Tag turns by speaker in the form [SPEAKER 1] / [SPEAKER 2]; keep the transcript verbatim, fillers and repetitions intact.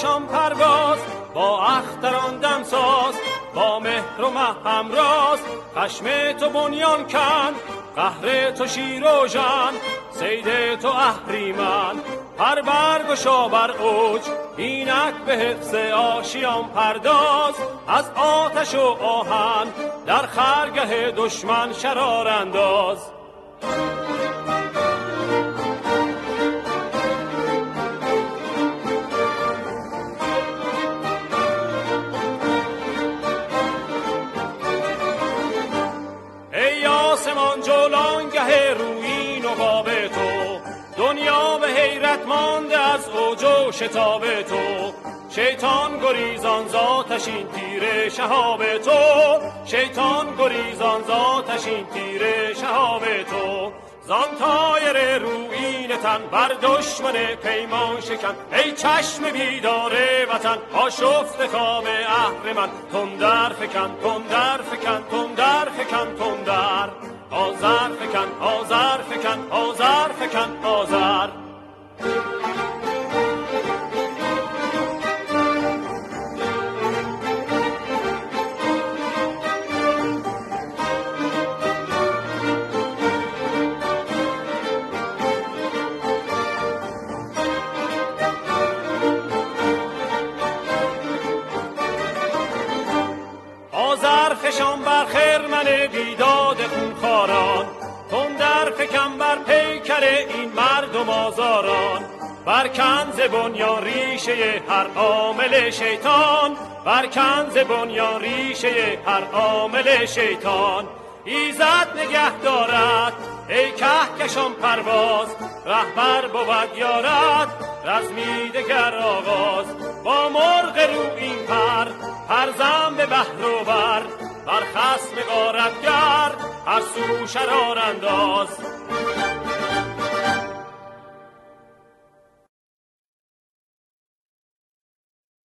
[SPEAKER 1] کشان پرواز، با اختران دمساز، با مهر و مه همراز. خشم تو بنیان کن، قهر تو شیر و ژن، صید تو اهریمن، پر برگشا بر اوج. اینک به حفظ آشیان پرداز، از آتش و آهن در خرگه دشمن شرار انداز. ای آسمان جولانگه رویین و باب تو، دنیا به حیرت مانده از اوج و شتاب تو. شیطان گریزان ذاتشین تیر شهاب تو، شیطان گریزان ذاتشین تیر شهاب تو. زان تایر رویین تن بر دشمن پیمان شکن، ای چشم بیدار وطن آشفت خواب اهرمن. تندر فکن تندر فکن تندر فکن تندر، آذر فکن آذر فکن آذر فکن آذر. فشان بر خرمن بیداد خونخواران، تندر فکن بر پیکر این مردم آزاران. برکن ز بنیان ریشه هر عامل شیطان، برکن ز بنیان ریشه هر عامل شیطان. ایزد نگه دارد ای کهکشان پرواز، رهبر بود یارد رزمی دگر آغاز. با مرغ رو این پر پرزم به بحر و بر، بر خصم غارتگر هر سو شرار انداز.